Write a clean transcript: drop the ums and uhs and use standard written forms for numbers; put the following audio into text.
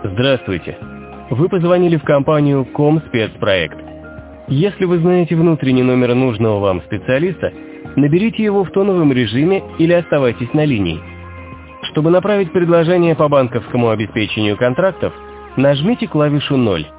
Здравствуйте. Вы позвонили в компанию «Комспецпроект». Если вы знаете внутренний номер нужного вам специалиста, наберите его в тоновом режиме или оставайтесь на линии. Чтобы направить предложение по банковскому обеспечению контрактов, нажмите клавишу 0.